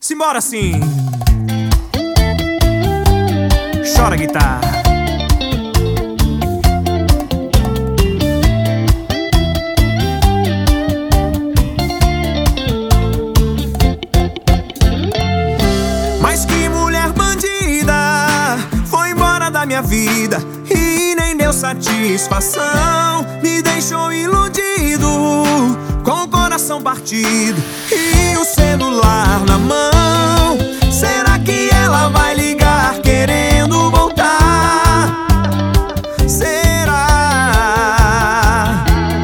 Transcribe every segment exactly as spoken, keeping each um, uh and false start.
Simbora assim. Chora, guitarra. Mas que mulher bandida foi embora da minha vida e nem deu satisfação. Me deixou iludido, com o coração partido e o celular na mão. Será que ela vai ligar querendo voltar? Será?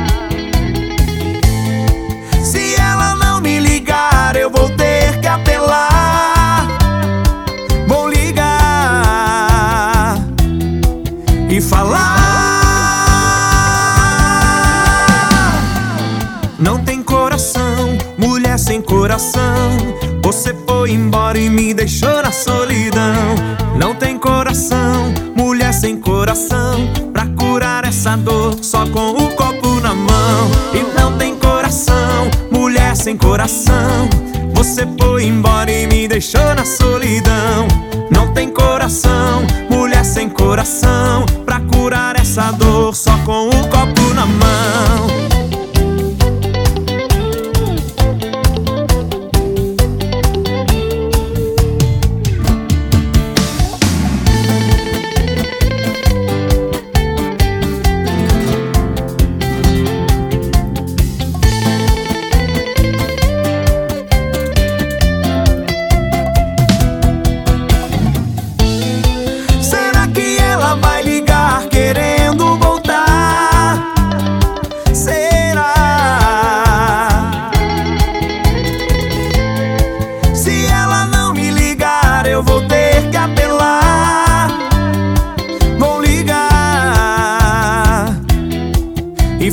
Se ela não me ligar, eu vou ter que apelar. Vou ligar e falar. Não tem coração, mulher sem coração. Você foi embora e me deixou na solidão. Não tem coração, mulher sem coração. Pra curar essa dor, só com o copo na mão. E não tem coração, mulher sem coração. Você foi embora e me deixou na solidão. Não tem coração, mulher sem coração. Pra curar essa dor, só com o copo na mão. Vai ligar querendo voltar? Será? Se ela não me ligar, eu vou ter que apelar. Vou ligar e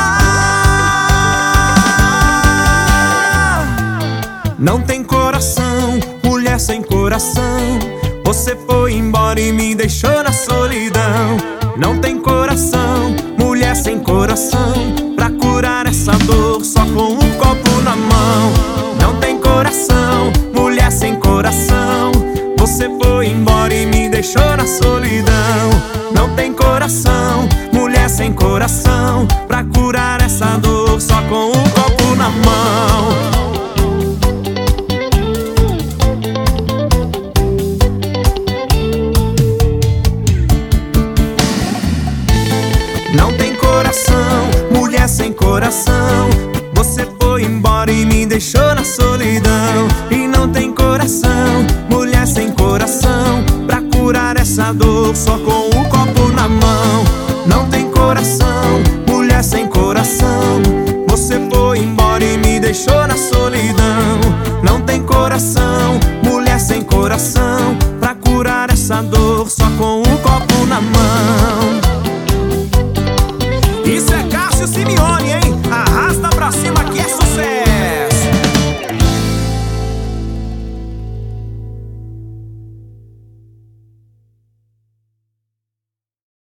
falar. Não tem coração, mulher sem coração. Você foi embora e me deixou na solidão. Não tem coração, mulher sem coração. Pra curar essa dor, só com um copo na mão. Não tem coração, mulher sem coração. Você foi embora e me deixou na solidão. Não tem coração, mulher sem coração. Pra curar essa dor, só com um copo na mão. Não tem coração, mulher sem coração. Você foi embora e me deixou na solidão. E não tem coração, mulher sem coração. Pra curar essa dor, só com o copo na mão. Não tem coração, mulher sem coração. Você foi embora e me deixou na solidão. Não tem coração, mulher sem coração. Pra curar essa dor,